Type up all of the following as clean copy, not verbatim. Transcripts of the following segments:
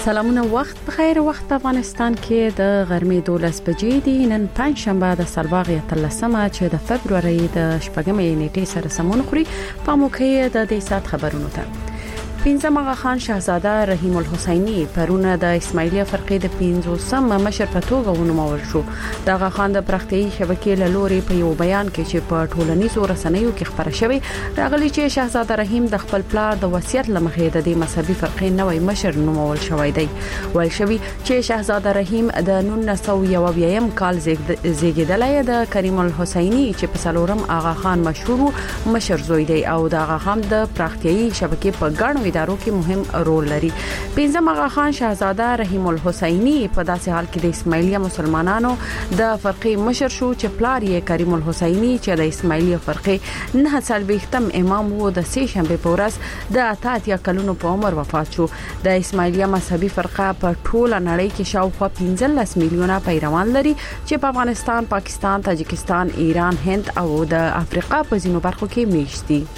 سلامونه وخت بخیر. وخت افغانستان کې د غرمې 12 بجې دي. نن پنځ شنبه د سرباغ 13 چې د فبرवरी د شپږمې نیټې سره سمون خوري. په موخه د دې سات خبرونو ته پنځم آغا خان شاهزاده رحیم الحسینی پرونه د اسماعیلیه فرقې د 15 مشر په توګه ونومول شو. د آغا خان د پرختي شبکې له لوري په یو بیان کې چې په ټولنیزو رسنیو کې خبره شوی راغلی چې شاهزاده رحیم د خپل پلار د وصیت لمخې د دې مذهبي فرقې نوې مشر نومول شوی دی. ویل شوی چې شاهزاده رحیم د 1901 کال زیږیدلی د کریم الحسینی چې په سلورم آغا خان مشهور مشر زوی دی او د آغا خان د پرختي شبکې په ګڼو ادارو کې مهم رول لري. پنځم آغا خان شاهزاده رحیم الحسینی په داسې حال کې د اسماعیلیه مسلمانانو د فرقې مشر شو چې پلار یې کریم الحسینی چې د اسماعیلیه فرقې نه څلوېښتم امام وو د سه شنبه په ورځ د 88 کلونو په عمر وفات شو. د اسماعیلیه مذهبي فرقه په ټوله نړۍ کې شاوخوا 15 میلیونه پیروان لري چې په افغانستان، پاکستان، تاجکستان، ایران، هند او د افریقا په ځینو برخو کې میشت دي.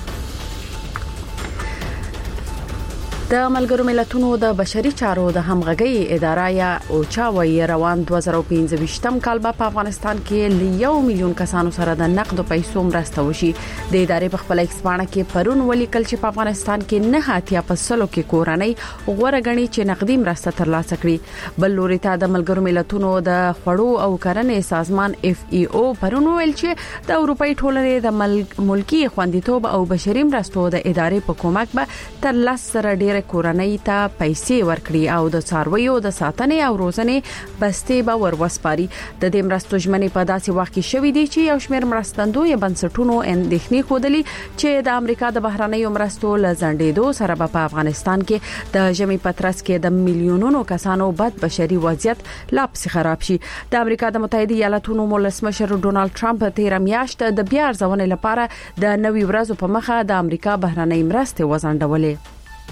د ملګرو ملتونو د بشري چارو د همغږي اداره یا اوچا روان 2025م کال په افغانستان کې 1 میلیون کسانو سره د نقد پیسو مرسته وشي. د ادارې په خپل ایکسپانه کې پرون ولیکل چې په افغانستان کې نه هاتیا په سلو کې کورنۍ غوړه غني چې نقدي مرسته ترلاسه کړي. بل لوري ته د ملګرو ملتونو د خوړو او کرنې سازمان FAO پرون ویل چې د اروپאי ټولنې د ملکی خوندیتوب او بشري مرستو د ادارې په کومک به ترلاسه ډیر کورنۍ ته پیسې ورکړي او د څارویو د ساتنې او روزنې بستې به وروسپاري. د دې مرستو ژمنې په داسې وخت کې شوې دي چې یو شمېر مرستندوی بنسټونو اندېښنې خوده چې د امریکا د بهرنیو مرستو لزندېدو سره په افغانستان کې د ژمي پترس کې د میلیونونو کسانو بد بشري وضعیت لا پسې خراب شي. د امریکا د متحده ایالاتونو ولسمشر ډونالد ټرمپ تیر میاشت د بیا ارزونې لپاره د نوي ورځو په مخه د امریکا بهرنۍ مرستې وزندولې.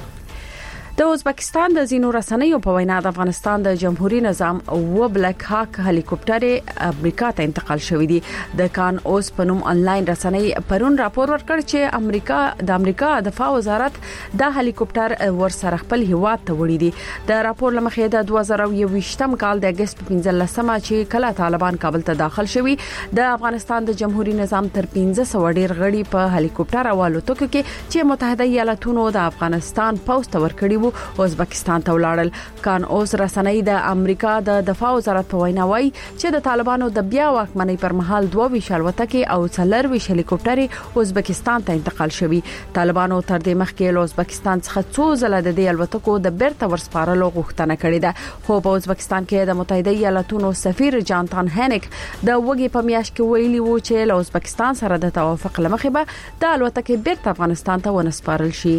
د ازبکستان د زینو رسنیو په وینا د افغانستان د جمهوریت نظام او بلیک هاک هلیکوپټر امریکا ته انتقال شوې دي. د کان اوس په نوم انلاین رسنۍ پرون راپور ورکړ چې د امریکا دفاع وزارت د هلیکوپټر ورسره خپل هیواد ته وړي دي. د راپور لمخې د 2021م کال د اگست 15مه چې کله طالبان کابل ته داخل شوي د افغانستان د جمهوریت نظام تر 1500 ډیر غړي په هلیکوپټر او الوتکو کې چې متحده ایالاتونو د افغانستان پوسټ ورکړي ازبکستان ته ولاړل. کان اوس رسنۍ د امریکا د دفاع وزارت په وینا وایي چې د طالبانو د بیا واکمنۍ پر مهال 22 الوتکې او 24 هلیکوپټر ازبکستان ته انتقال شوي. طالبانو تر دې مخکې له ازبکستان څخه څو ځله د دې الوتکو د بیرته ورسپارلو غوښتنه کړې ده. خو په ازبکستان کې د متحده ایالاتونو سفیر جانتان هنیک د وګي په میاشت کې ویلي وو چې له ازبکستان سره د توافق لمخې به د الوتکې بیرته افغانستان ته ونسپارل شي.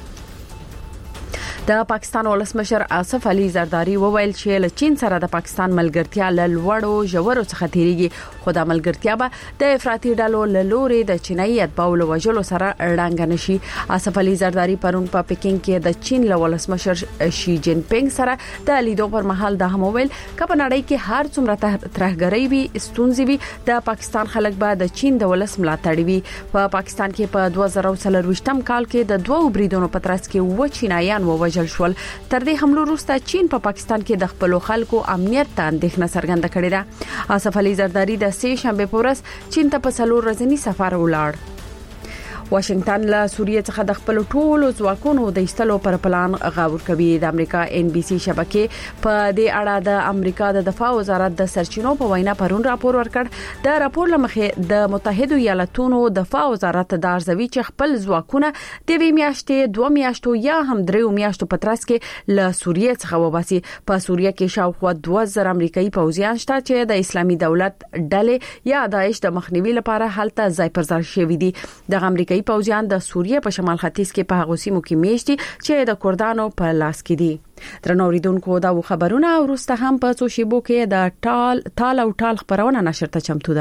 د پاکستان ولسمشر آصف علي زرداری وویل چې له چین سره د پاکستان ملګرتیا له لوړو ژورو څخه تیریږي خو د ملګرتیا به د افراطي ډلو له لوري د چینایي اتباعو له وژلو سره رنګ نشي. آصف علي زرداری پرون په پکین کې د چین له ولسمشر شي جین پینګ سره د لیدو پر مهال د هم ویل کپ نړۍ کې هر څومره ترهګرۍ وي ستونزې وي د پاکستان خلک به د چین د ولس ملاتړ وي. په پاکستان کې په 2023م کال کې د دوه بریدونو په ترڅ کې و چینایان ووژل شول. تر دې حملو وروسته چین په پاکستان کې د خپل خلکو امنیت ته اندېښنه څرګنده کړې ده. آصف علي زرداری د سه شنبه په ورځ چین ته په څلور ورځني سفر ولاړ. واشنگټن له سوریه څخه د خپل ټولو ځواکونو د ایستلو پر پلان غور کوي. د امریکا NBC شبکې په دې اړه د امریکا د دفاع وزارت د سرچینو په وینا پرون راپور ورکړ. د راپور لمخې د متحده ایالاتونو دفاع وزارت د ارزوي چې خپل ځواکونه د وی میاشتې 2 میاشتو یا هم 3 میاشتو په ترڅ کې له سوریه څخه وباسي. په سوریه کې شاوخوا 2000 امریکایي پوځیان شته چې د اسلامي دولت ډلې یا داعش د مخنیوي لپاره هلته ځای پر ځای شوي دي. د امریکایي پوځیان د سوریه په شمال ختیځ کې په هغه سیمو کې میشتي چې د کردانو په لاس کې دي. درنوریدونکو دا خبرونه ورسته هم په څو شیبو کې د ټال او ټال خبرونه نشر ته چمتو ده.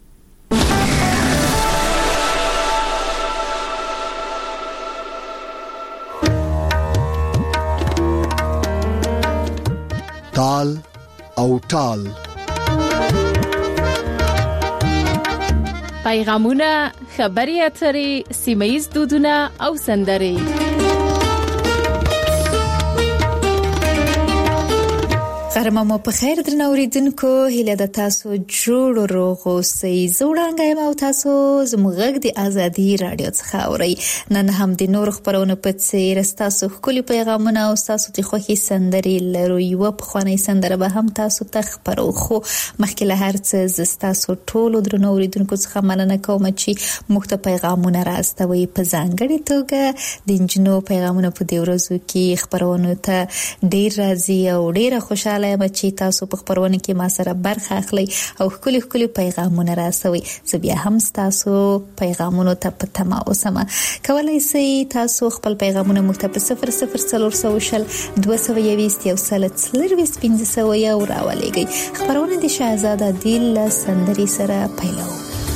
ټال او ټال پیغامونه، خبري اترې، سیمه‌ییز دودونه او سندرې ارممو په خیر درنوریدونکو هیله د تاسو جوړ روغ اوسئ. زوړانګه ما تاسو زموږ د ازادي رادیو څخه اورئ. نن هم د نور خبرونه په څیر تاسو خولي پیغامونه او تاسو د خوښي سندري لرو. یو په خواني سندره به هم تاسو ته خبرو خو مخکې له هر څه تاسو ټول درنوریدونکو څخه مننه کوم چې موږ ته پیغامونه راستوي. په ځانګړي توګه د انجنو پیغامونه په دې ورځو کې خبرونه ته ډیر راځي او ډیر خوشاله یم چې تاسو په خبرونه کې ما سره برخه اخلي او خولي پیغامونه راځوي. زه بیا هم تاسو پیغامونه ته په تمه اوسم. کولای شئ تاسو خپل پیغامونه موږ ته په 00400 220 یو سل 1500 یا راولېږئ. خبرونه د شاهزاده دل سندري سره پیلو.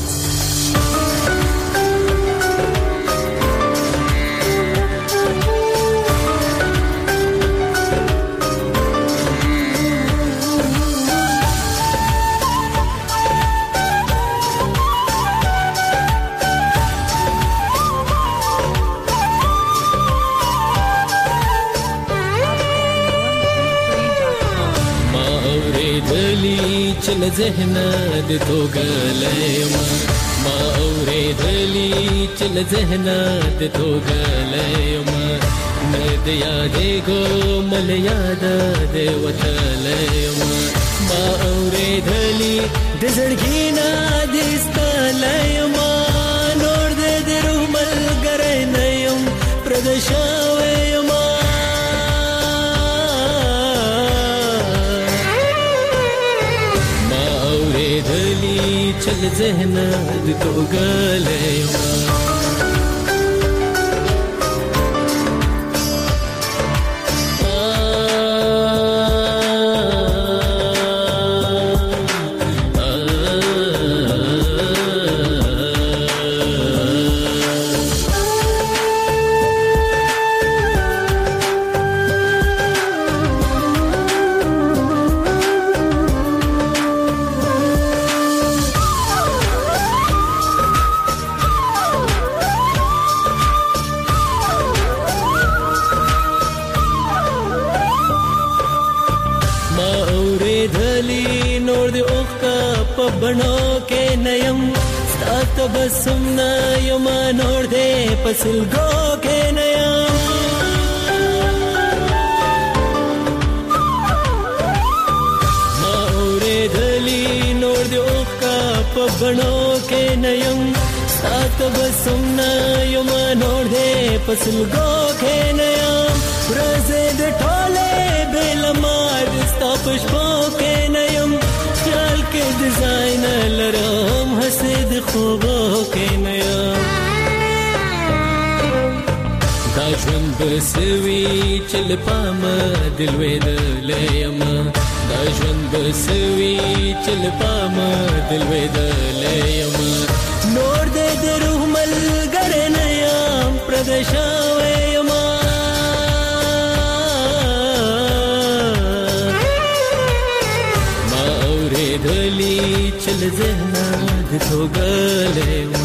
چل ذهن د توګلېما ما اورېدلې چل ذهن د توګلېما نه د یادې ګمل یاد د وتلېما ما اورېدلې د زړګي نه د استلېما نور د روح ملګری نه يم پردشاوېما چل ذهن د توګلېما بڼو کې نیم ستات بسم نه یم نور دې پسلګو کې نیم ما اورېدلې نور دې اوښکا په بڼو کې نیم ستات بسم نه یم نور دې پسلګو کې نیم ورځې د ټوله بلمار ستا پښپو کې نیم خیال کې ډیزاین لرم حسد خوبو کې نیا دا ژوند بسوي چل پام دل وېدلېم دا ژوند بسوي چل پام دل وېدلېم نور دې د روح ملګری نه یم پردشاوېم دلی چل ذهن د توګلېما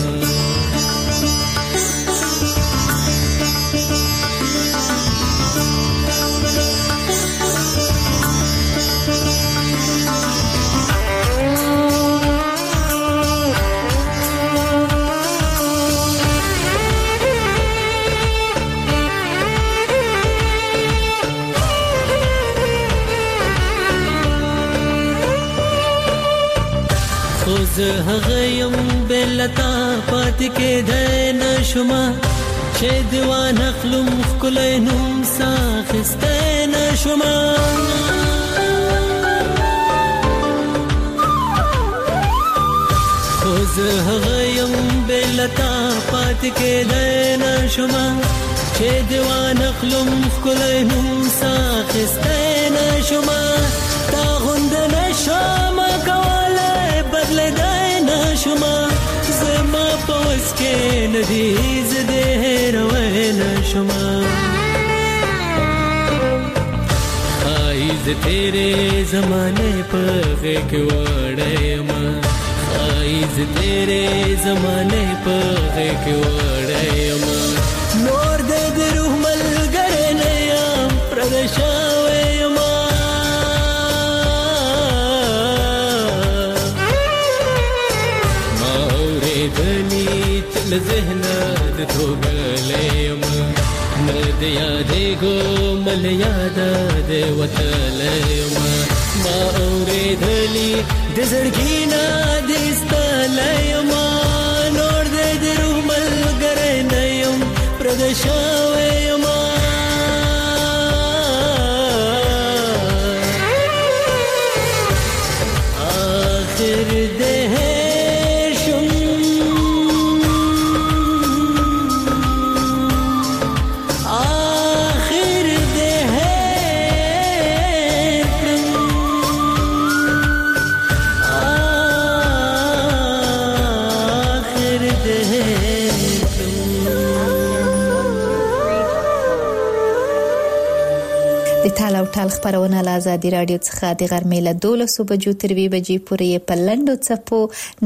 زه هغه يم بلتا پات کې د نشما چې دیوان خپلم خلای نوم ساخسته نشما خو زه هغه يم بلتا پات کې د نشما چې دیوان خپلم خلای نوم ساخسته نشما تا غوند نشما کوله بدل دای نشما زما پوس کې ندی زده روي نشما آیز تیرے زمانے پر کې وړېما آیز تیرے زمانے پر کې وړېما نور دې روح ملګری نه یم پردشاوېما لذهنه د توګلېم نه د یادېږو مل یاده د وتلېم ما اورېدلي د زړګي نه د ایستلېم نور د روح ملګری نه یم پردی شوی یم آخر ده ټال او ټال خبرونه له آزادي رادیو څخه د غرمې له 12 بجو تر 2 بجې پورې په لنډو څپو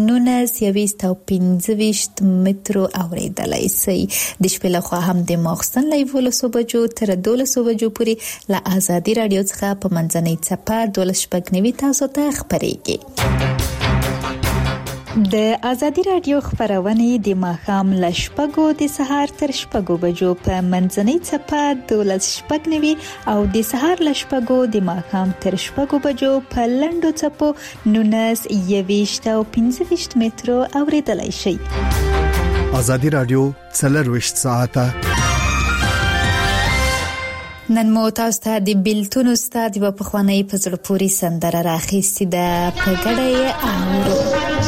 1925 مترو اوریدلای شئ د شپې له خوا هم د ماخستن له 12 بجو تر 12 بجو پورې له آزادي رادیو څخه په منځنۍ څپه 12 تاسو ته خبرېږي د آزادي رادیو خبرونه د ماښام له شپږو د سهار تر شپږو بجو په منځنۍ څپه 12 او د سهار له شپږو د ماښام تر شپږو بجو په لنډو څپو 19 او 25 مترو اوریدلای شئ. آزادي رادیو 24 ساعته نن مو تاسو ته د بیلتون استاد په خوانی په زړه پوری سندره راخېستې ده په ګډه اورو.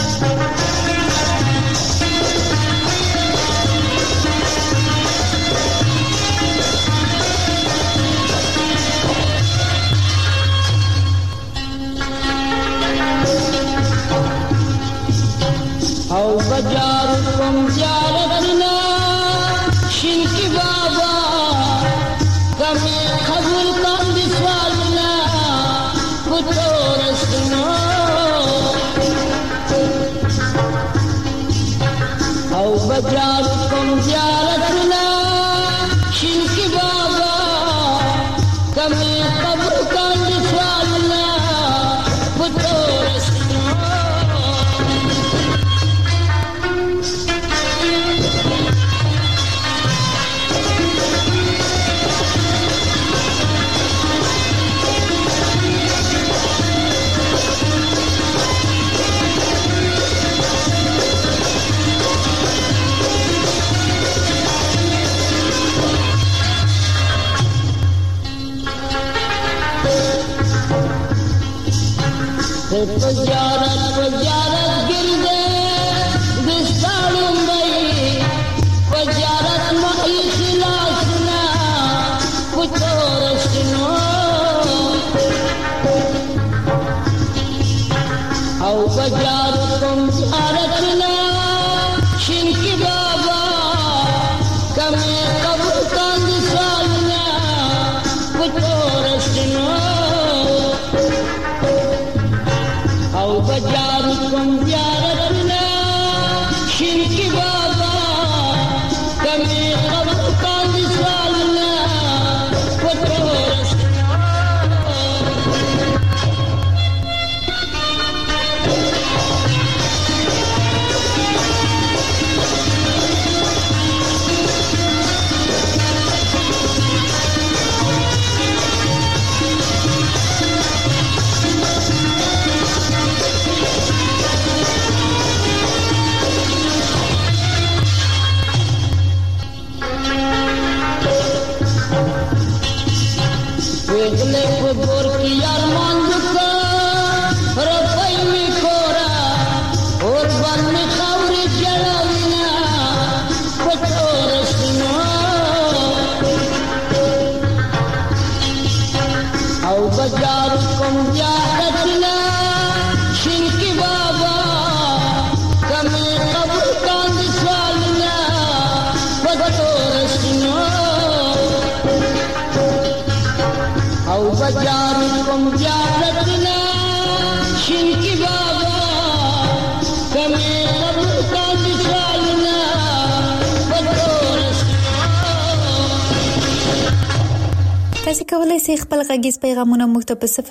او بجار کوم زیارتنا شینکی بابا کمی قبول کم دی سوالنا پتورستنا او بجار کوم زیارتنا شینکی بابا کمی قبول کم دی سوالنا پتورستنا پجارت گرده دستانم بی پجارت مخی خلاسنا پتورستنا او پجارت کم زیارتنا شنکی بابا کمی قبر کاند سالنا پتورستنا او بجارو کم زیارتنا شرکی بابا کمی قبر کاند سوالنا پتورستنا वेगले पुर की अरमान दुका रफाई में कोरा और बन में खौरी जड़ाविना पटोरस्ना औ बाजार कम जारतना शिनकी बाबा कमे कब्र कांद सवालना पटोरस्ना او بجار کم زیارتنا شنکی بابا کمی قبر کاند سوالنا د تاسو کولای شئ خپل غږیز پیغامونه موږ ته په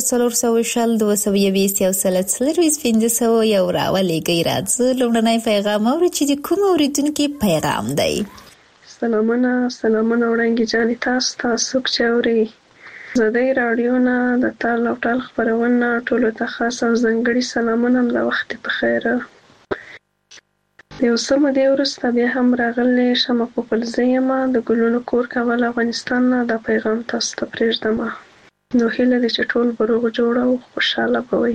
00400 یو راولېږئ. راځه لومړنی پیغام اورو چې د کوم اوریدونکي پیغام دی. سلامونه وړاندې جانې تاسو چې اوري زده رادیو نه د تال او ټال خبرونه ټولو ته خاص او ځانګړي سلامونه د وخت په خیر. یو څه مودې وروسته بیا هم راغلی شمه په پلزه یم د ګلونو کور کابل افغانستان نه دا پیغام تاسو ته پرېږدم. نو هیله ده چې ټول به روغ جوړ او خوشحاله به وئ.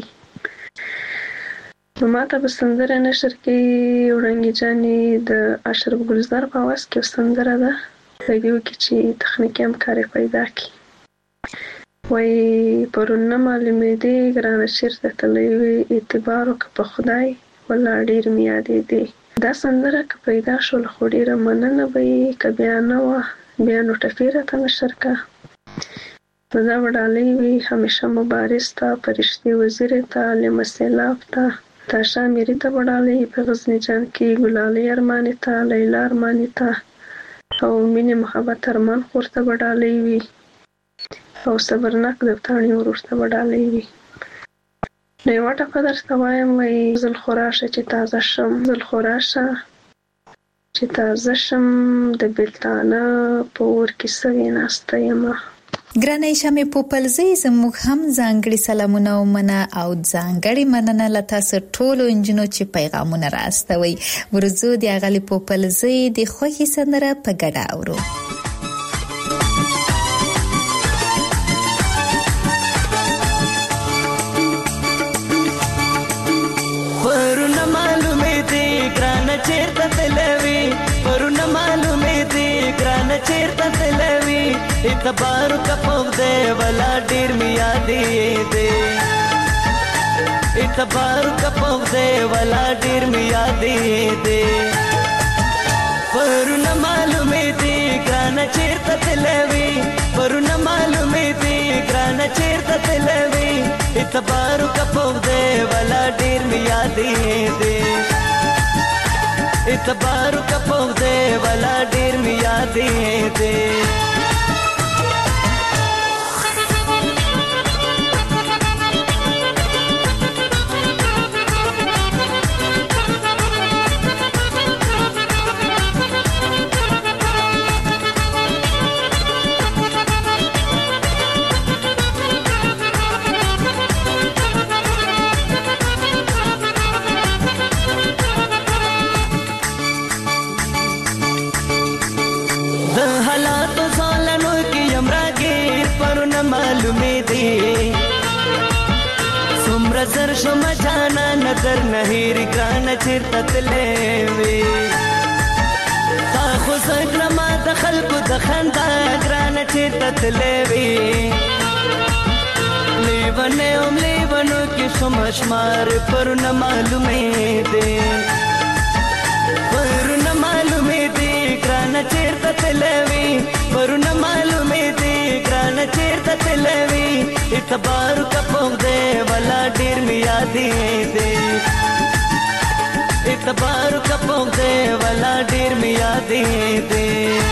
نو ماته به سندره نشر کې وړانګې جانې د اشرف ګلزار په اواز کې سندره ده لګي وکړي چې تخنیکي همکاري پیدا کړي. وایي پرون نه معلومېدې ګرانه چېرته تللی وې اعتبار وکړه په خدای والله ډېر مې یادېدې. دا سندره که پیدا شول خو ډېره مننه به یې که بیا نه وه بیا نو ټپې راته نشر کړه. نو دا به ډالۍ وي همیشه مبارز ته فرشتې وزیرې ته لمه سیلاب ته تاشا میری ته به ډالۍ په غزني جان کې ګلالۍ ارماني ته لیلا ارماني ته او مینې محبت ارمان خور ته به ډالۍ وي او صبرناک دفتاڼي ورور ته به ډالۍ وي. نو یوه ټپه درته وایم وایي زل خو راشه چې تازه شم زل خو راشه چې تازه شم د بېلتانه په اور کې سوې ناسته یمه. ګرانه شمې پوپلزۍ زموږ هم ځانګړي سلامونه ومنه او ځانګړي مننه له تاسو ټولو انجنو چې پیغامونه راستوي. ورځو د اغلي پوپلزۍ د خوښي سندره په ګډه اورو. پرونه معلومې دي ګرانه چیرته تلوي پرونه معلومې دي ګرانه چیرته تلوي اعتبار کپو دے ولا ډیر می یادې دے اعتبار کپو دے ولا ډیر می یادې دے پرونه معلومې دي ګرانه چیرته تلوي پرونه معلومې دي ګرانه چیرته تلوي اعتبار کپو دے ولا ډیر می یادې دے اعتبار کپو دے ولا ډیر می یادې دے. زر شم جانا نظر نهیر ګرانه چیرته تللی وې تا خو زکړه ما د خلکو د خندا ګرانه چیرته تللی وې لیونو کې شم شمار پرونه معلومې دي پرونه معلومې دي ګرانه چیرته تللی وې پرونه معلومې دي ګرانه چیرته تللی وې اعتبار کپو دے ولا ډیر می یادې دے اعتبار کپو دے ولا ډیر می یادې دے.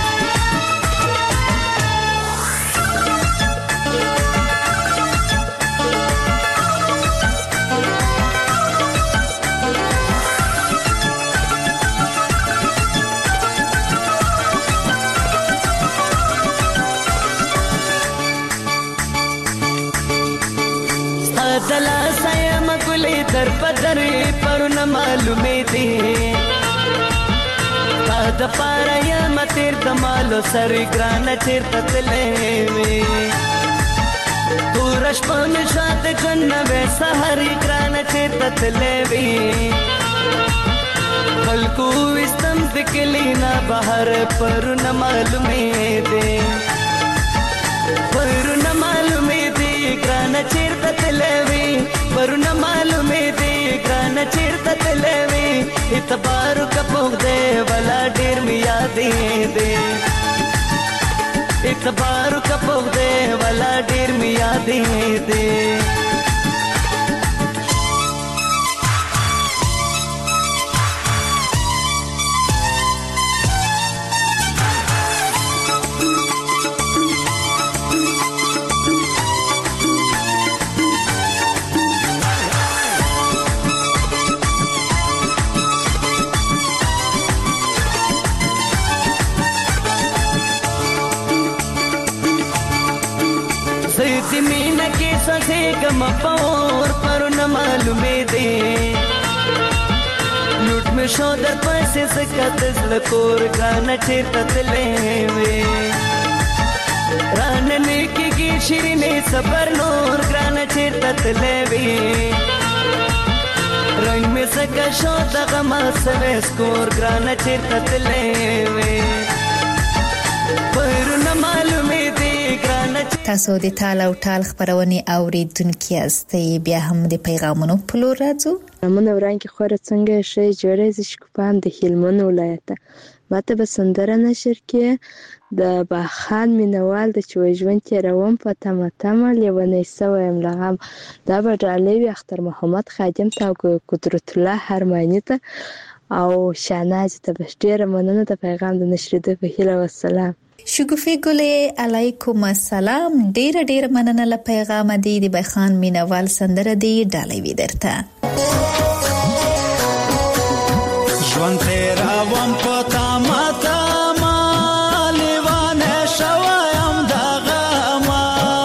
دلا سایم ګلې در پدر پرونه معلومې دي تا د پاره یم تیر د مالو سر ګرانه چیرته تللی وې تور شپه مې شاته جنوې سحر ګرانه چیرته تللی وې خلکو وستم د کلی نه بهر پرونه معلومې دي پرونه معلومې دي ګرانه چیرته تللی وې پرونه معلومې دي ګرانه چیرته تللی وې اعتبار کپو دے ولا ډیر می یادې دے اعتبار کپو دے ولا ډیر می یادې دے. سانسې کم پور پرونه معلومې دي لوټ مې شو در پسې سکت زلکور ګرانه چیرته تلې وې رانه نیکېږي شیرینې صبر نور ګرانه چیرته تلې وې رنگ مې سکه شو دغه ما سوې سکور ګرانه چیرته تلې وې پرونه معلومې دي ګرانه. تاسو د تال او ټال خبرونه اوریدونکو یاستئ. بیا هم د پیغامونو په لور راځو. من ورانکې خوره څنګه شي جوړې ز شکوپام د هلمند ولایت ماته به سندره نشر کې د باخان مینوال د چوجون تیروم په تمه لیونی سویم لغم دا به ډالوی اختر محمد خادم تا قدرت الله هرمانی ته او شاناز ته ډیره مننه د پیغام د نشریدو په هیله والسلام. شګوفي ګلې علیکم السلام. ډیره مننه له پیغام دی د باخان مینوال سندره دی ډالوی درته ژوند تیروم په تمه لیوانه شویم دغه ما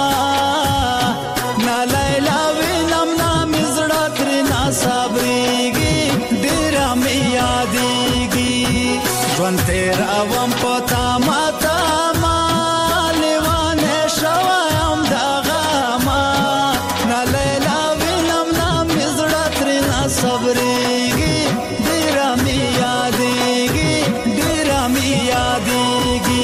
نه لیلا وینم نه مې زړه ترېنه صبرېږي ډېره مې یادېږي ژوند تیروم په تمه لیوانه شویم دغه ما نه لیلا وینم نه مې زړه ترېنه صبرېږي ډېره مې یادېږي ډېره مې یادېږي.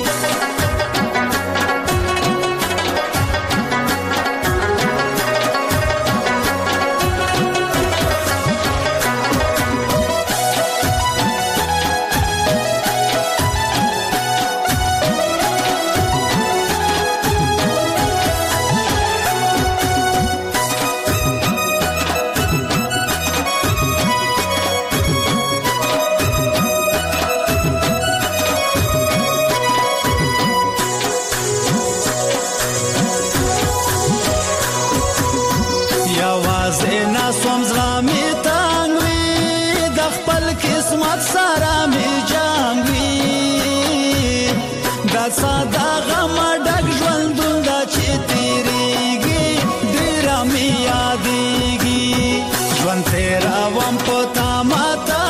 ساده غم ډک ژوندون دا چې تیریږي ډېره مې یادېږي ژوند تیروم په تمه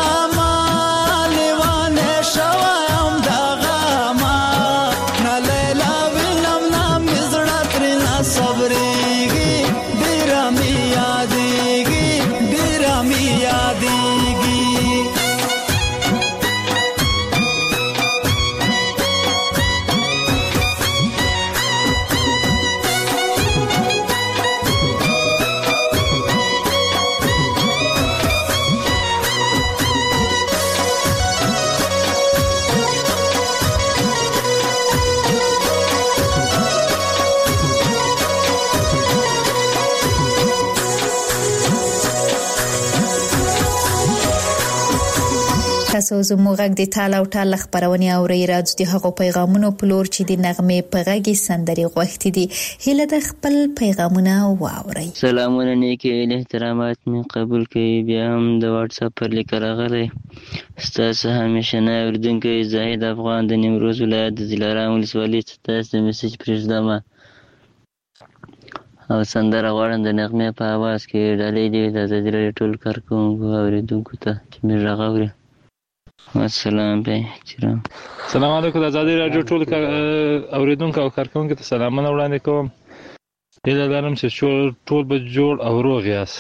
لیوانه شویم دغه ما نه لیلا وینم نه مې زړه ترېنه صبرېږي ډېره مې یادېږي ډېره مې یادېږي. تاسو زموږ غږ د تال او ټال خبرونه اوري راځي د هغو پیغامونو په لور چې د نغمه په غږی سندري غوښتي دي هله د خپل پیغامونه واوري. سلامونه نیکی احترامات می قبول کړئ. بیا هم د واتس اپ پر لیک راغلی ستاسو همیشه نه اوریدونکو زاهد افغان د نیمروز ولایت د دلارام ولسوالۍ څخه د میسج پرېږدم او سندره غواړم د نغمه په आवाज کې ډالۍ دی د زړه ټول کارکونکو اوریدونکو ته چې می راغوري. السلام علیکم. سلام علیکم. د آزادي رادیو ټول اوریدونکو او کارکونکو ته سلامونه وړاندې کوم. هیله لرم چې ټول به جوړ او روغ یاست.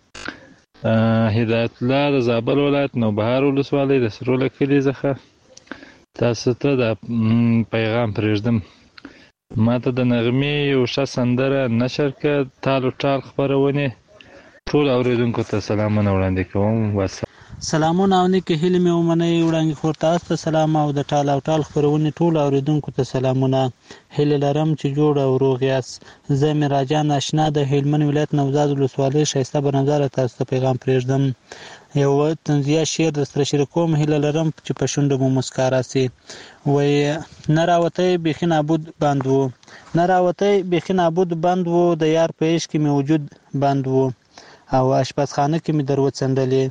هدایت الله د زابل ولایت نوبهار ولسوالۍ د سروله کلي څخه تاسو ته د پیغام پرېږدم. ماته د نغمې یو ښه سندره نشر کړه. تال او ټال خپرونې ټول اوریدونکو ته سلامونه وړاندې کوم. سلامونه او نیکه هیله مې ومنئ. وړاندې خور تاسو ته سلام او د ټال او ټال خپرونې ټول اوریدونکو ته سلامونه. هیله لرم چې جوړ او روغ یاست. زه میراجان آشنا د هلمند ولایت نوزاد ولسوالۍ ښایسته بنظر تاسو ته پیغام پرېږدم. یو تنزیه شعر د سره شریکوم. هیله لرم چې په شونډو مو مسکا راسي. وای نه راوتی بیخي نابود بند و نه راوتی بیخي نابود بند و د یار په عشق کې مې وجود بند و او اشپزخانه کې مې دروڅنډلې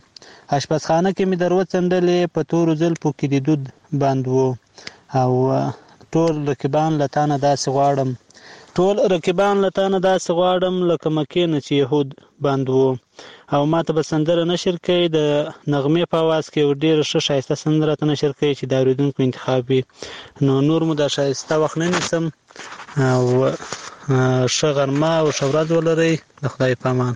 په تورو زلفو کې د دود بند و او ټول رقیبان له تانه داسې غواړم ټول رقیبان له تا نه داسې غواړم لکه مکې نه چې یهود بند وو. او ما ته به سندره نشر کوي د نغمې په اواز کې یو ډېره ښه ښایسته سندره راته نشر کوي چې د اورېدونکو انتخاب وي. نو نور مو دا ښایسته وخت نه نیسم او ښه غرمه او ښه ورځ ولرئ. د خدای په امان.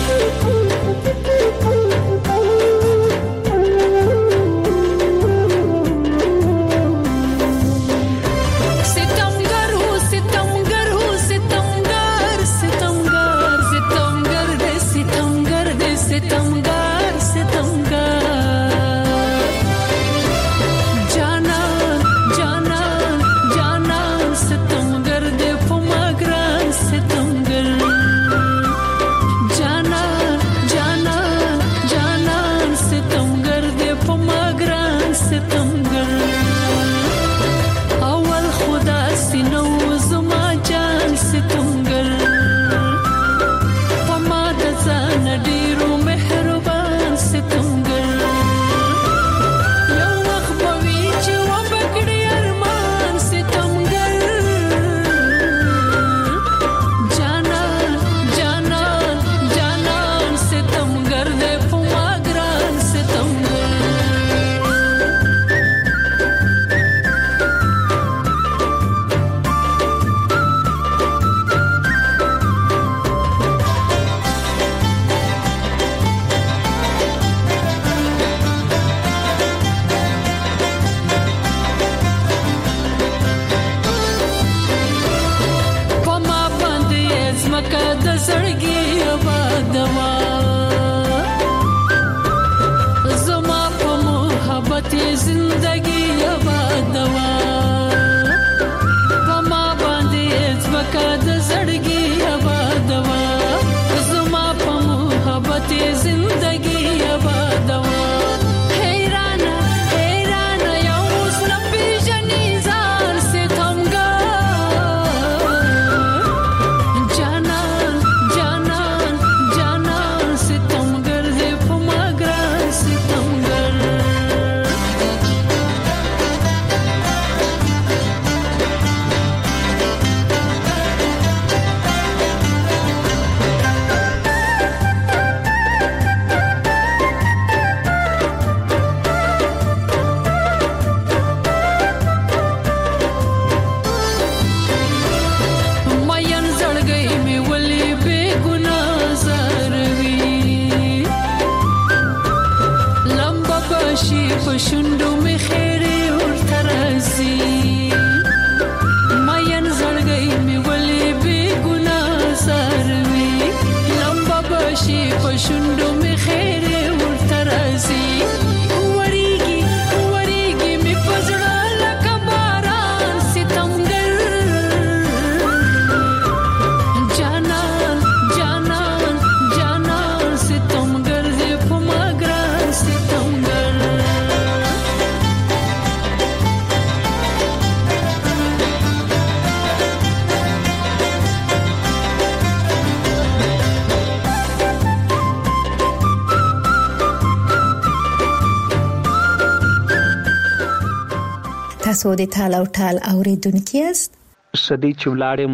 تاسو د ټال او ټال اوریدونکي یاست. شدی چولاړې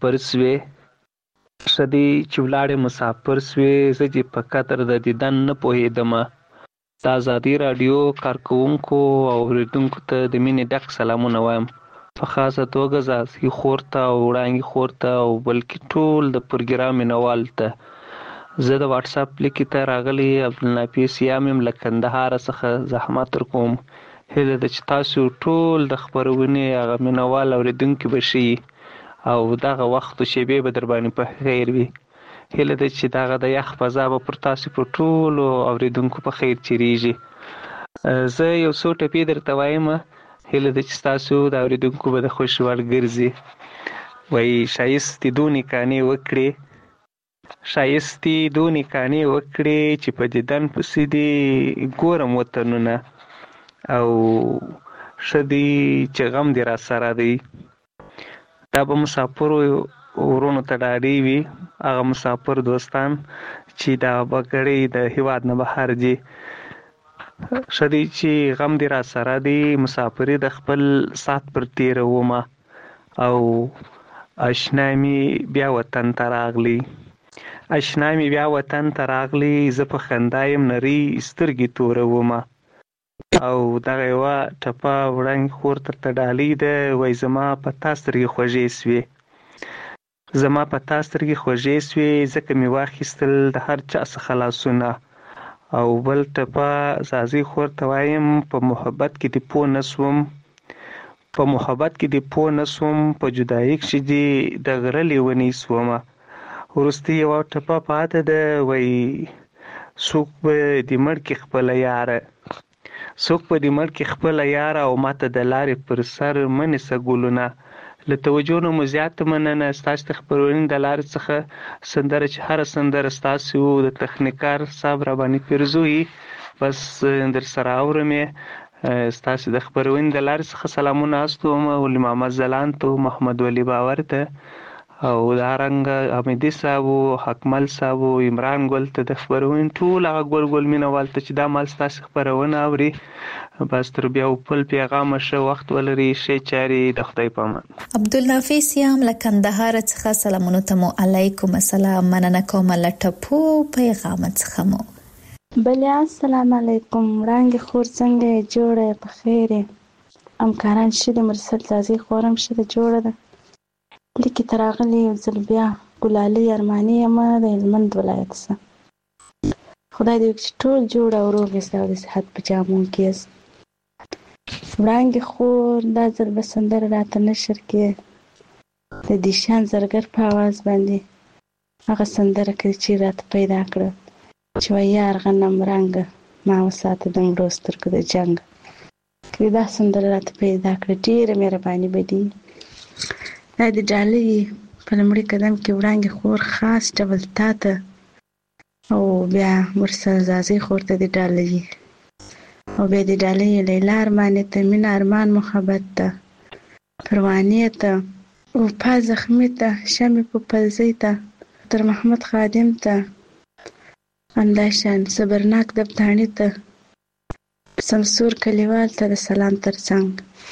مسافر سوې زه چې په قطر د دیدن نه پوهېدم. د ازادي راډیو کارکوونکو او اوریدونکو ته د مینې ډک سلامونه وایم، په خاصه توګه زاسي خور ته او وړانګې خور ته او بلکې ټول د پروګرام مینوال ته. زه د واتس اپ لیکې ته راغلی عبدالنافیس یام یم له کندهار څخه زحمت ورکوم. هیله ده چې تاسو ټول د خپرونې هغه مینوال اوریدونکي به شئ او دغه وخت او شیبې به در باندې په خیر وي. هیله ده چې دغه د یخ فضا به پر تاسو په ټولو اوریدونکو په خیر چیریږي. زه یو څو ټپې درته وایم، هیله ده چې تاسو د اوریدونکو به د خوښ وړ ګرځي. وایي ښایستې دونې کانې وکړې چې په دیدن پسې دې ګورم وطنونه او ښه دی چې غم دې را سره دی. دا به مسافرو ورونو ته ډاډې وي، هغه مسافر دوستان چې دا بګړۍ د هیواد نه بهر دي. ښه دی چې غم دې را سره دی، مسافري د خپل سات پر تېرومه او آشنا می بیا وطن ته راغلی. آشنا می بیا وطن ته راغلی، زه په خندا یم نرۍ سترګې تورومه. او دغه یوه ټپه وړانګې خور درته ډالۍ ده. وایي زما په تا سترګې خوږې سوې، زما په تا سترګې خوږې سوې، ځکه مې واخیستل د هر چا څخه لاسونه. او بل ټپه زازۍ خور ته وایم په محبت کې دې پوه نه سوم، په محبت کې دې پوه نه سوم، په جدایي کښې دې د غره لیونۍ سومه. وروستۍ یوه ټپه پاته ده. وایي څوک به دې مړ کړي خپله یاره، څوک به دې مړ کړي خپله یاره، او ماته د لارې پر سر مه نیسه ګلونه. له توجه نه مو زیاته مننه. ستاسو د خپرونې د لارې څخه سندره چې هره سندره ستاسو د تخنیکار صاحب راباندې پیرزوي، بس در سره اورم یې. ستاسو د خپرونې د لارې څخه سلامونه استوم ولي محمد ځلاند ته، محمد ولی باور ته، او دارنګه حمیدي صاحب و، حکمل صاحب و، عمران ګل ته، د خپرونې ټول هغه ګل مینوال ته چې دا مال ستاسو خپرونه اوري. بس تر بیا بل پیغامه ښه وخت ولري، ښې چارې، د خدای په امان. عبدالنافع سیام له کندهار څخه سلامونه ته مو علیکم السلام، مننه کوم له ټپو پیغام څخه مو. بلیا السلام علیکم، وړانګې خور څنګه یې؟ جوړه یې، په خیر یې؟ همکاران ښه دي؟ مرسل زازۍ خورم ښه ده، جوړه ده؟ لیکې ته راغلې یو ځل بیا. ګلالۍ ارماني یمه د هلمند ولایت څخه. خدای دې وکړي چې ټول جوړ او روغ یاست او د صحت په جامو کې یاست. وړانګې خور دا ځل به سندره راته نشر کې د دیشان زرګر په اواز باندې هغه سندره کړي چې راته پیدا کړه چې وایي یار غنم رنګه ما وساته د مړو سترګو د جنګ. که دا سندره راته پیدا کړه ډېره مهرباني به دي. دا د ډالۍ په لومړي قدم کې وړانګې خور خاص ډول تا ته، او بیا مرسل زازۍ خور ته د ډالۍ، او بیا د ډالۍ لیلا ارماني ته، مینه ارمان محبت ته، پروانې ته، وفا زخمي ته، شمې په پلزۍ ته، تر محمد خادم ته، همداشان صبرناک دبتاڼي ته، سمسور کلیوال ته د سلام ترڅنګ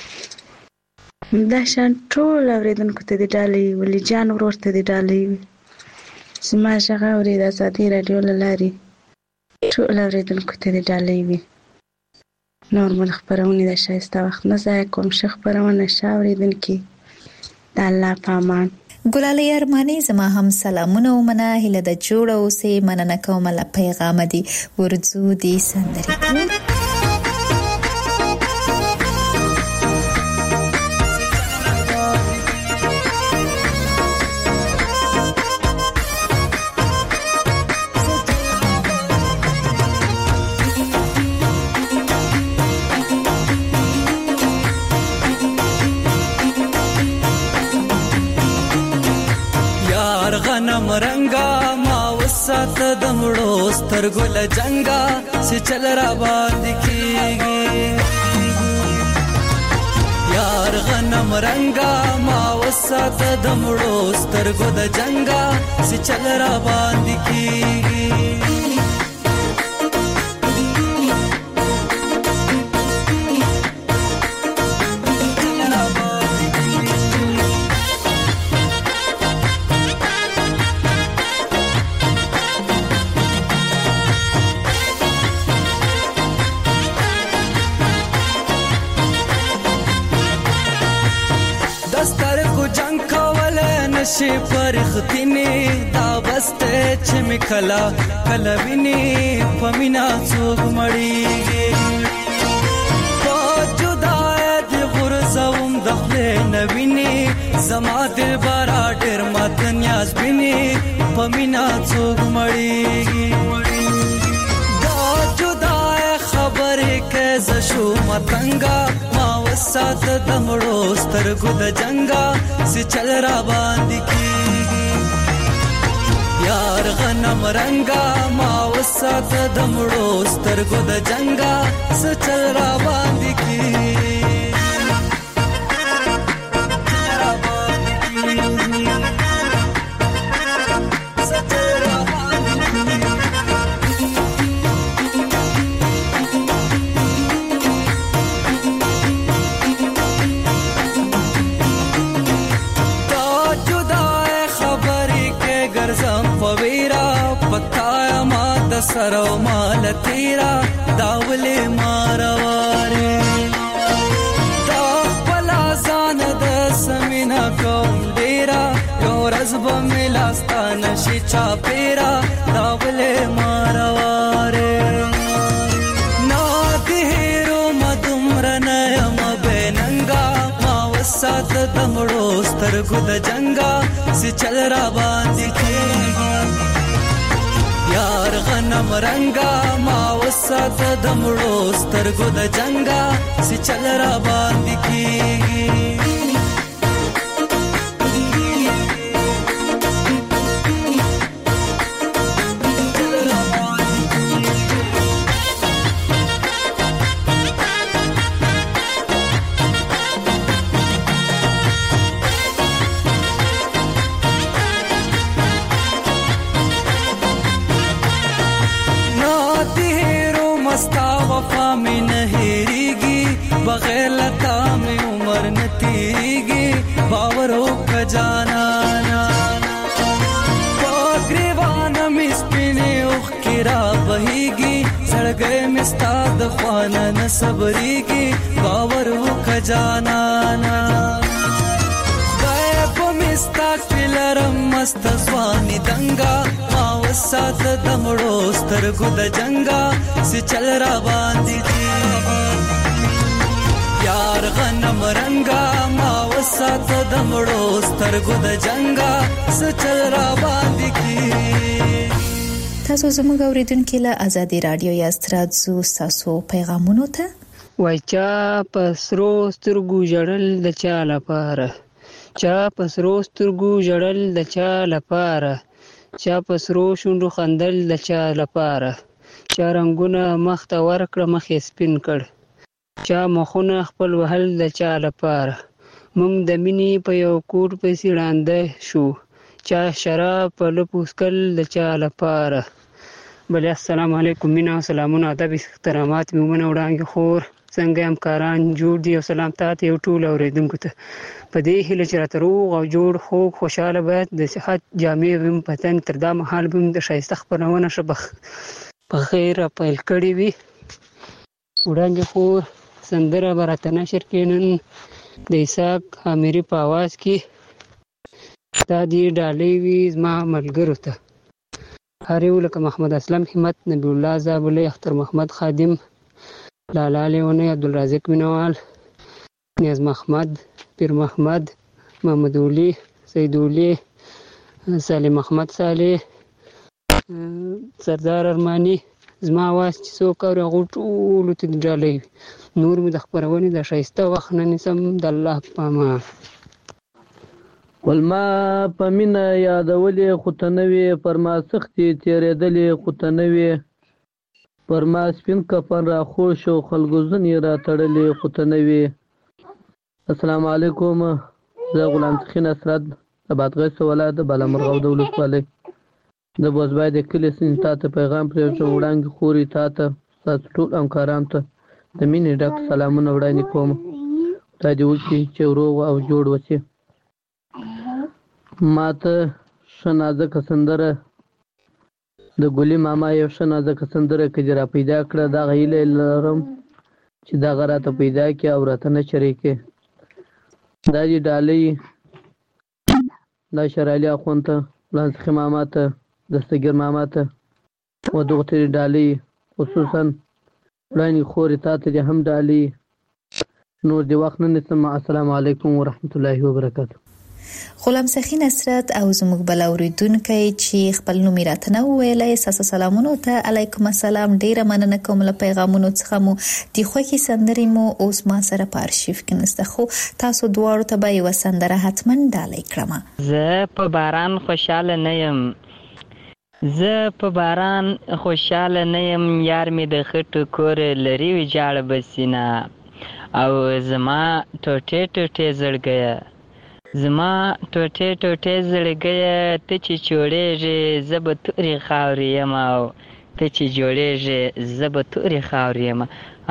همداشان ټول اورېدونکو ته د ډالۍ، ولی جان ورور ته د ډالۍ وي. زما غږ اوري د ازادۍ راډیو له لارې ټول اورېدونکو ته د ډالۍ وي. نور مو د خپرونې د ښایسته وخت نه ضایع کوم. ښه خپرونه، ښه اورېدونکي، د الله په امان. ګلالۍ ارماني زما هم سلامونه ومنه، هیله د جوړه اوسې، مننه کوم له پیغامه دي. ورځو دې سندرې مرنګا ما وساته د مړو سترګو له جنګا چې چل را باندې کېږي. یار غنم رنګا ما وساته د مړو سترګو د جنګا چې چل را باندې کېږي. نشي پرختینی دا بسته چې مکلا کلا ویني پمینا څوک مړیږي. په جدای دی غرزوم دخله نویني زما دل بارا ډېر مات نیاز ویني پمینا څوک مړیږي. دا جدای خبرې کې ز شو متنګا ما وسات د مړو سترګو د جنګا سي چل را باندې کېږي. یار غنم رنګا ما وسات د مړو سترګو د جنګا سي چل را باندې کېږي. سره مال تیرا داولې مارواره دا خپل ځان د سمینا کوم ډیرا یو ورځ به ملاستانه شي چا پیرا داولې مارواره نا دهرو مدمرنه م بننګا ما وسات دمړو سترګو د جنگا سي چل را باندې کېږي یار غنم رنگا ما وسات دمړو سترګو د جنگا سي چل را باندې کېږي बगैर लता में उम्र न तीगी बावरों का जाना ग्रेवान मिस्पिने उखिरा बहीगी सड़गे मिस्ताद ख्वाना न सबरीगी बावरों का जाना गायब मिस्ता किलरम मस्त स्वानी दंगा मावसात दमड़ो स्तरगुद जंगा से चल रा बांधी यार غنم رنگا ما وسات دمړو سترګو د جنگا سچل را باندې کی تاسو زموږ اوریدونکو له ازادي رادیو یاسترادزو تاسو پیغامونو ته وای چا پسرو سترګو جړل د چا لپاره چا پسرو سترګو جړل د چا لپاره چا پسرو شوندو خندل د چا لپاره چا رنگونه مخ ته ورکړه مخ سپین کړ چا مخونه خپل وهل د چا لپاره مونږ د مینې په یو کور پسې ړانده شو چا شراب په لپوسکل د چا لپاره بل السلام علیکم مینا سلامونه ادب احترامات میمونه وړاندې خور څنګه همکاران جوړ دي او سلام تاسو یو ټول اوریدونکو ته په دې هیله چې راته روغ او جوړ خو خوشاله باید د صحت جامع ویم پتن تر دا مهال بم د شایسته خبرونه شبخ په خیر پیل کړی وي وړاندې خور سندره براته نشر کینن د اسحاق اميري په आवाज کې دا دی ډالۍ وی زما ملګرو ته هریو لکه محمد اسلم همت نبی الله زابلی اختر محمد خادم لالا لیونی عبدالرازق مینوال نیاز محمد پیر محمد محمد اولی سید اولی سالم محمد صالح سردار ارمانی زما आवाज چې څوک اوري هغه ټولو ته ډالۍ نور مې د خبرونې د شایسته وخت نه نیسم د الله په امان ولما په مینه یادولې خو ته نه وې پر ما سختې تېرېدلې خو ته نه وې پر ما سپین کفن راخوړ شو خلکو ځینې راتړلې خو ته نه وې السلام علیکم زه غلام سخي نصرت د بادغیس ولایت د بالامرغه د ولسوالۍ د بوزبای د کلي سین ته پیغام پرېږدم وړاندې خوري ته تاسو ټول همکارانو ته د مینې ډک سلامونه وړاندې کوم خدای دې وکړي چې روغ او جوړ وشي ما ته ښه نازکه سندره د ګلي ماما یو ښه نازکه سندره که دې را پیدا کړه دغه هیله لرم چې دغه راته پیدا کړي او راته نشر یې کړي دا دې ډالۍ دا شرعلي اخوند ته لانسخي ماما ته دستګیر ماما ته و دغه ترې ډالۍ خصوصا وړاندې خورې تا ته دې هم ډالۍ نور دې وخت نه نیسم السلام علیکم ورحمت الله وبرکاته غلام سخی نصرت او زموږ بل اوریدونکي چې خپل نوم راته نه ویلای تاسو سلامونه ته علیکم السلام ډیره مننه کوم له پیغامونو څخه مو د خوښي سندرې مو اوس ما سره په ارشیف کې نسته خو تاسو دواړو ته به یو سندره حتما ډالۍ کړم زه په باران خوشاله نه یم زه په باران خوشاله نه یم یار مې د خټو کور لري ویجاړه بسینا او زما ټوټې ټوټې زړګیه زما ټوټې ټوټې زړګیه ته چې جوړېږې زه به تورې خاورې یم او ته چې جوړېږې زه به تورې خاورې یم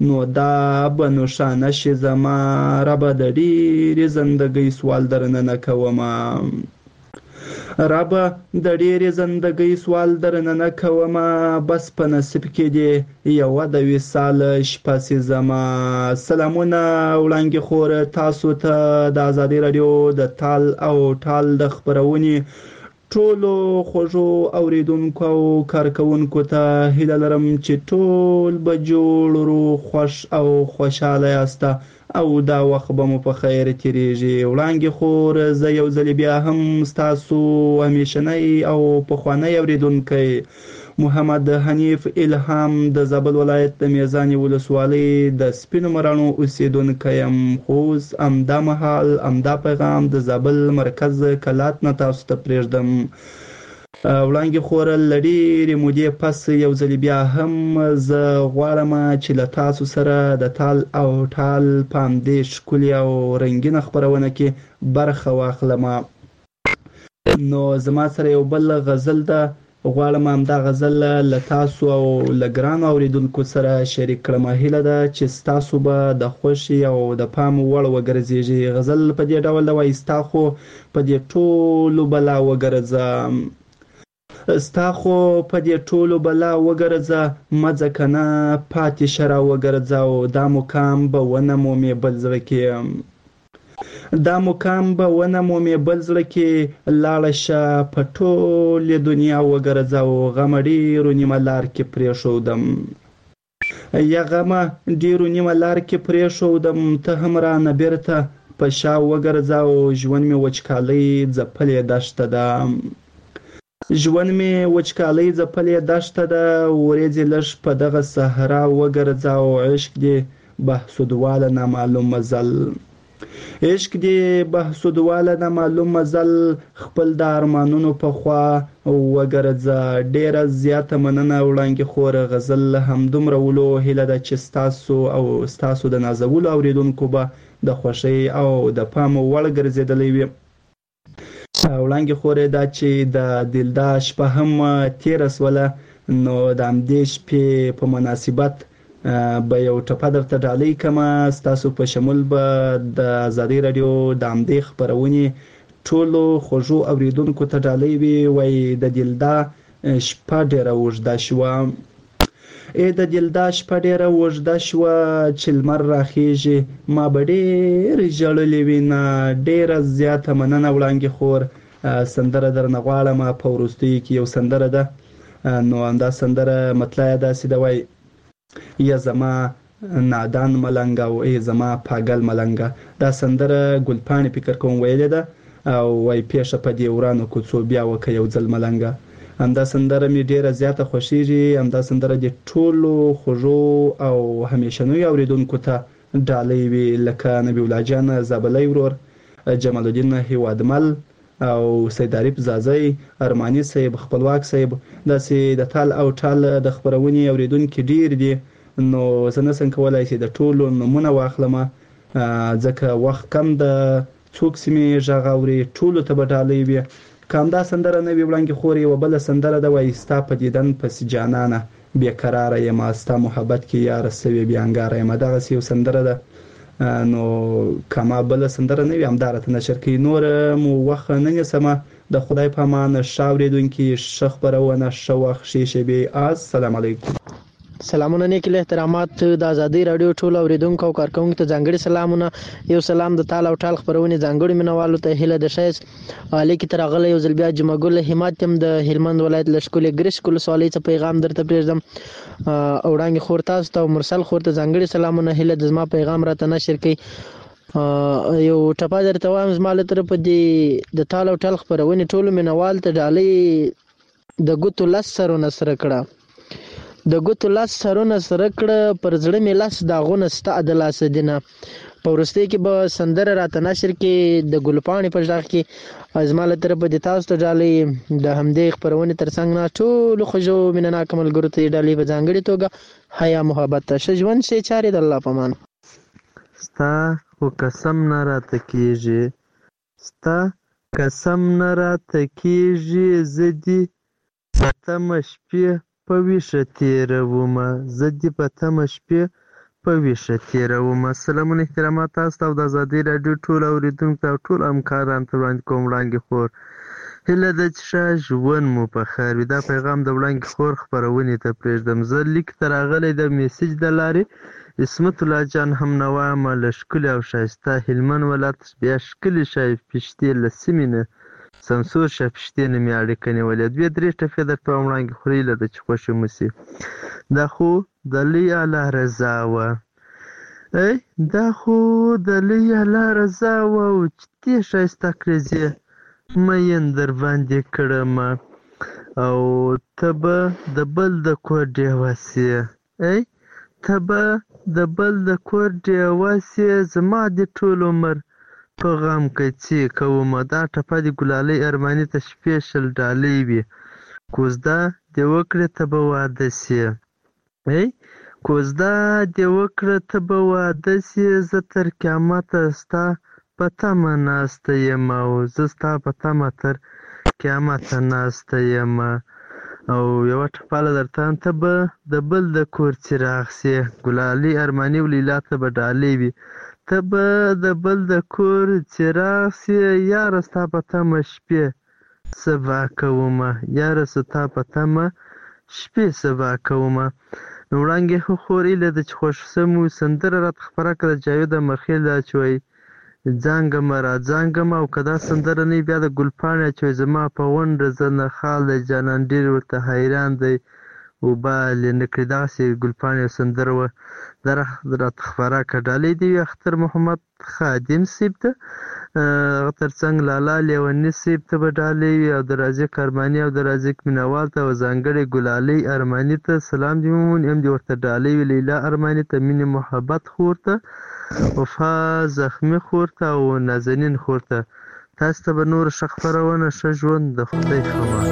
نو دا به نوښانه شي زما ربه د ډېرې زندګۍ سوال درنه نه کومه ربه د ډېرې زندګۍ سوال درنه نه کومه بس په نصیب کې دې یوه د وصال شپه سي زما سلامونه وړانګې خور تاسو ته د ازادي راډیو د تال او ټال د خپرونې ټولو خوږو اوریدونکو او کارکوونکو ته هیله لرم چې ټول به جوړ روغ خوښ او خوشحاله یاست او دا وخت به مو په خیر تیریږي وړانګې خور زه یو ځلې بیا هم ستاسو همیشنی او پخوانی اوریدونکی محمد حنیف الهام د زابل ولایت د میزانې ولسوالۍ د سپینو مراڼو اوسیدونکی یم خو اوس همدا مهال همدا پیغام د زابل مرکز کلات نه تاسو ته پرېږدم وړانګې خور له ډېرې مودې پس یو ځلې بیا هم زه غواړم چې له تاسو سره د تال او ټال په همدې ښکلې او رنګینه خپرونه کې برخه واخلم نو زما سره یو بل غزل ده غواړم همدا غزل له تاسو او له ګرانو اوریدونکو سره شریک کړم هیله ده چې ستاسو به د خوښي او د پام وړ وګرځېږي غزل په دې ډول ده وایي ستا خو په دې ټولو بلا وګرځه ستا خو په دې ټولو بلا وګرځه مه ځکه نه پاتې شه را وګرځه او دا مقام به ونه مومې بل زړه کې دا مقام به ونه مومې بل زړه کې لاړه شه په ټولې دنیا وګرځه او غمه ډېرو نیمه لار کې پرېښودم یا غمه ډېرو نیمه لار کې پرېښودم ته هم رانه بېرته په شا وګرځه او ژوند مې وچکالۍ ځپلې دښته ده ژوند مې وچکالۍ ځپلې دښته ده ورېځې لږ په دغه صحرا وګرځه او عشق دې بهسودواله نامعلوم مزل عشق دې بهسودواله نامعلوم مزل خپل د ارمانونو په خوا وګرځه ډېره زیاته مننه وړانګې خور غزل همدومره ولو هیله ده چې ستاسو او ستاسو د نازولو اوریدونکو به د خوښۍ او د پام وړ ګرځېدلی وي وړانګې خورې دا چې د دلدا شپه هم تېره سوله نو د همدې شپې په مناسبت به یو ټپه درته ډالۍ کړمه ستاسو په شمول به د ازادي راډیو د همدې خپرونې ټولو خوږو اوریدونکو ته ډالۍ وي وایي د دلدا شپه ډېره اوږده شوه د دلدا شپه ډېره اوږده شوه چې لمر راخیږي ما به ډېر ژړلې وي نه ډېره زیاته مننه وړانګې خور سندره درنه غواړم په وروستیو کې یو سندره ده نو همدا سندره مطلع یې داسې ده وایي یا زما نادان ملنګه او ای زما پاگل ملنګه دا سندره ګلپاڼې فکر کوم ویلې ده او وای پیښه په دې ورانو کوڅو بیا وکه یو ځل ملنګه همدا سندره مې ډېره زیاته خوښیږي همدا سندره د ټولو خوږو او همیشنیو اوریدونکو ته ډالۍ وي لکه نبی الله جان زابلی ورور جمال الدین هیوادمل او سید عارف زازی ارمانی صاحب خپلواک صاحب داسې د تال او ټال د خپرونې اوریدونکي ډېر دي نو زه نسم کولی چې د ټولو نومونه واخلم ځکه وخت کم ده څوک چې مې غږ اوري ټولو ته به ډالۍ وي که همدا سندره نه وي وړانګې خور یوه بله سندره ده وایي ستا په دیدن پسې جانانه بېقراره یم ستا محبت کې یاره سوې بېانګاره یم دغسې یو سندره ده نو که ما بله سندره نه وي همدا راته نشر کوي نور مو وخت نه نیسمه د خدای په امان ښه اورېدونکي ښه خپرونه ښه وخت ښې شېبې السلام علیکم سلامونه نیک احترامات د ازادي راډیو ټول اوریدونکو او کارکونکو ته ځانګړي سلامونه یو سلام د تال او ټال خبرونه ځانګړي مینوالو ته هیله د شایس الیک تر غل یو ځل بیا جمع ګل همت تم د هلمند ولایت لشکول ګریش کول سوالې ته پیغام درته پرېږدم اوړانګ خور تاسو ته مرسل خور ته ځانګړي سلامونه هیله د زما پیغام راته نشر کړي یو ټپه درته وایم زما له طرفه د تال او ټال خبرونه ټول مینوال ته ډالۍ د ګوتو لس سرونه سره کړه د ګوتو لاس سرونه سره کړه پر زړه مې لاس داغونه ستا د لاسه دینه په وروستۍ کې به سندره راته نشر کې د ګلپاڼې په غږ کې زما له طرفه د تاسو ته ډالۍ د همدې خپرونې تر څنګ نه ټولو خوږو مینهناکو ملګرو ته ډالۍ په ځانګړې توګه حیا محبت ته ښه ژوند ښې چارې د الله په امان ستا خو قسم نه راته کېږي ستا قسم نه راته کېږي زه دې په تمه شپې په ویښه تېرومه زه دې په تمه شپې په ویښه تېرومه. سلامونه احترامات تاسو ته او د ازادۍ راډیو ټول اورېدونکو ته او ټول همکارانو ته وړاندې کوم. وړانګې خور هیله ده چې ښه ژوند مو په خیر وي. دا پیغام د وړانګې خور خپرونې ته پرېږدم. زه لیک ته راغلی د میسج د لارې عصمت الله جان هم نه وایم له ښکلي او ښایسته هلمند ولایت بیا ښکلي شایپشتې له سیمې نه سمسور شایپشتې نه مې اړیکه نیولې. 2-3 ټپې درته وایم وړانګې خور هیله ده چې خوښې مو شي. دا خو د لوی الله رضا وه دا خو د لوی الله رضا وه او چې دې ښایسته کړزې مین در باندې کړمه او ته به د بل د کور ډېوه سې ته به د بل د کور ډېوه سې زما دې ټول عمر په غم کڅې کومه. دا ټپه د ګلالۍ ارماني ته سپیشل ډالۍ وي. کوزده دې وکړې ته به واده سې کوزده دې وکړه ته به واده سې زه تر قیامته ستا په تمه ناسته یم او زه ستا په تمه تر قیامته ناسته یم. او یوه ټپاله درته ته به د بل د کور څراغ سې. ګلالۍ ارماني ولیلا ته به ډالۍ وي. ته به د بل د کور څراغ سې یاره ستا په تمه شپې سبا کومه یاره ستا په تمه شپې سبا کومه. نو وړانګې خور هیله ده چې خوښ سمو. سندره راته خپره کړه د جاوید امیرخیل دا چې وایي ځانګمه را ځانګمه او که دا سندره نه وي بیا د ګلپاڼې چې وایي زما په غونډه زه نه خال دی جانان ډېر ورته حیران دی وبالې نه کړي. دغسې ګلپاڼې سندره وه دا راته خپره کړه. ډالۍ دې وي اختر محمد خادم صیب ته تر څنګ لالا لیوني صیب ته به ډالۍ وي او د رازق ارماني او د رازق مینوال ته او ځانګړې ګلالۍ ارماني ته سلام دې ومومي. هم دې ورته ډالۍ وي لیلا ارماني ته مینې محبت خور ته وفا زخمي خور ته او نازنین خور ته. تاسو ته به نور ښه خپرونه ښه ژوند د خدای خبر.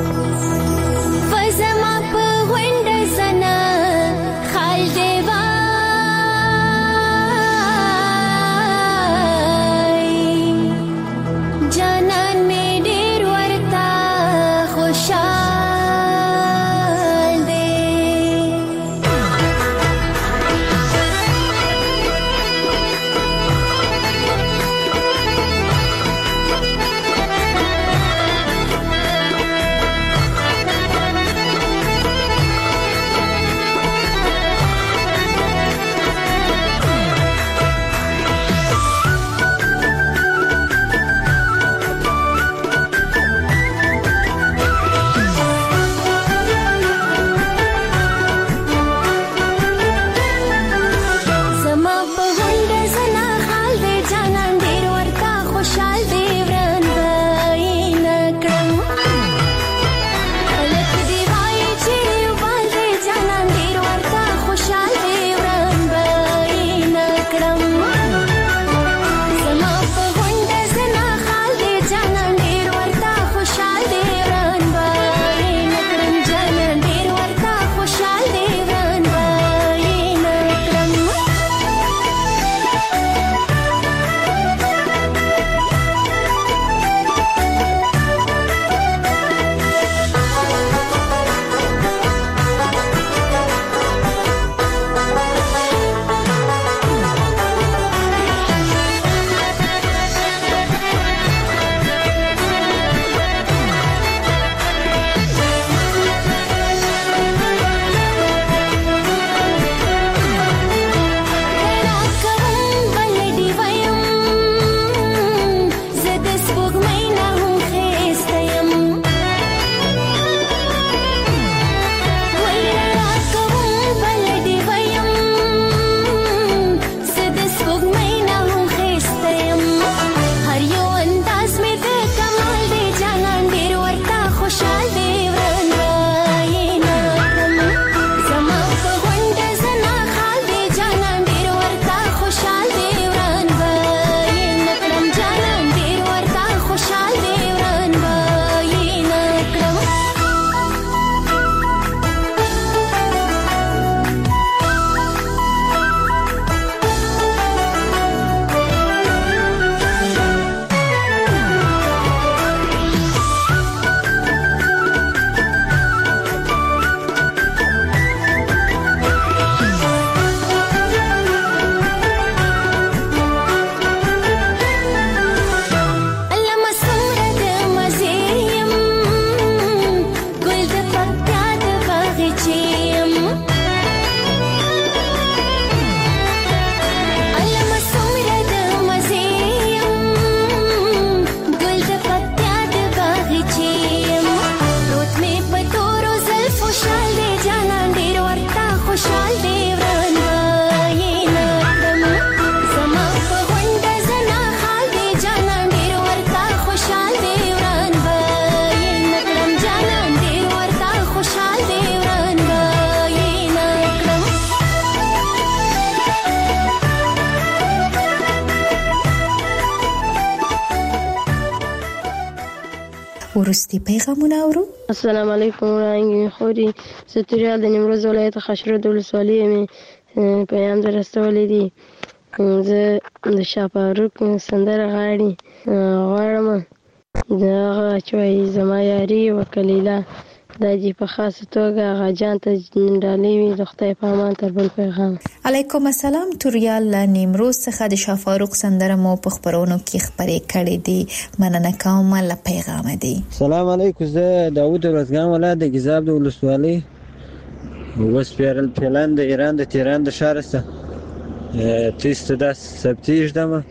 ورستي پیغامونه اورو. السلام علیکم وړاندې خوري ستوریال د نیمروز ولایت خشرود ولسوالۍ می پیغام درستولې دي. زه د شاپاروک سندره غواړم دا چې زما یاري وکلیلا دا جی په خاصه توګه غاجان ته ډالۍ وي د خدای په امان تر بل پیغام. علیکم السلام. توریال له نیمروز څخه د شافاروق سندره مو په خبرونو کې خبرې کړې دي. مننه کوم له پیغام دی. سلام علیکم. زه داوود رزګان ولایت د ګیزاب د ولسوالۍ وسپیرل پلان د ایران د تهران د شارسته تیست د سبتیج دمه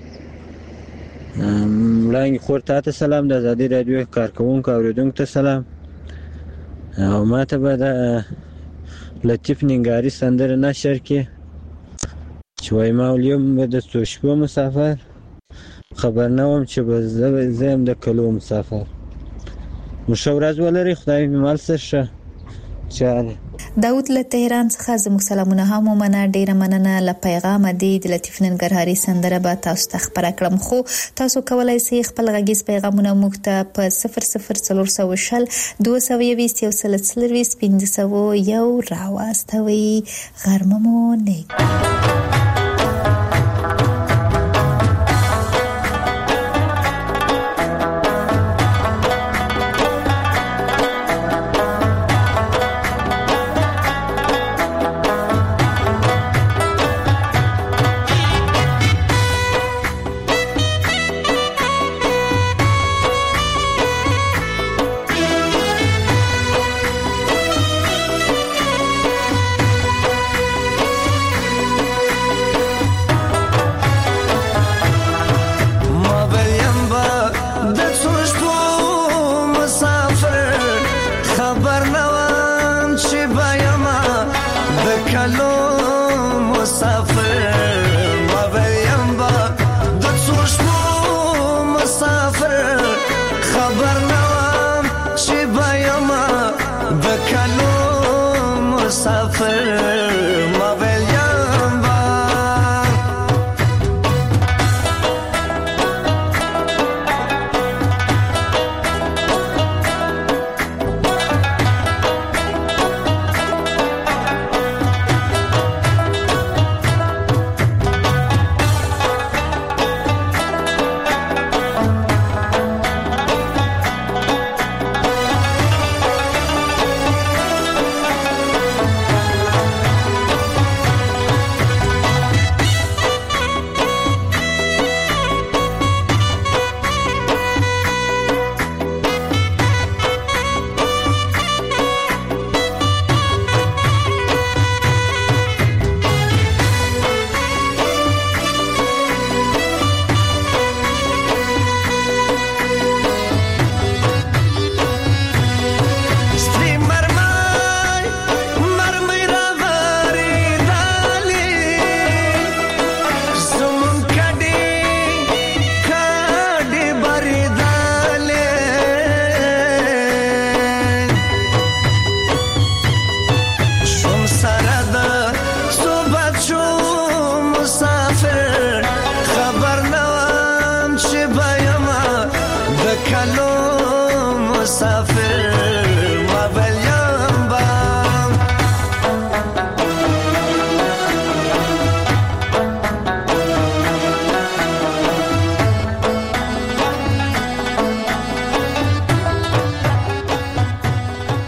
وړاندې خور ته سلام. د آزادي رادیو کارکونکو اوریدونکو ته سلام. او ماته به د لطیف ننګاري سندره نشر کې چې وای ما اليوم به د څو شپو مسافر خبر نه وم چې به زه یم د کلو مسافر. مو ښه ورځ ولرئ. خدای مې مال سر شه. چاله داود له تهران څخه زموږ سلامونه هم ومنه. ډیره مننه له پیغام دی. د لطیف ننګرهاري سندره به تاسو ته خبره کړم خو تاسو کولای شئ خپل غږیز پیغامونه موږ ته په 00420 221 1501 راواستوي. غرمه مو نیک. مسافر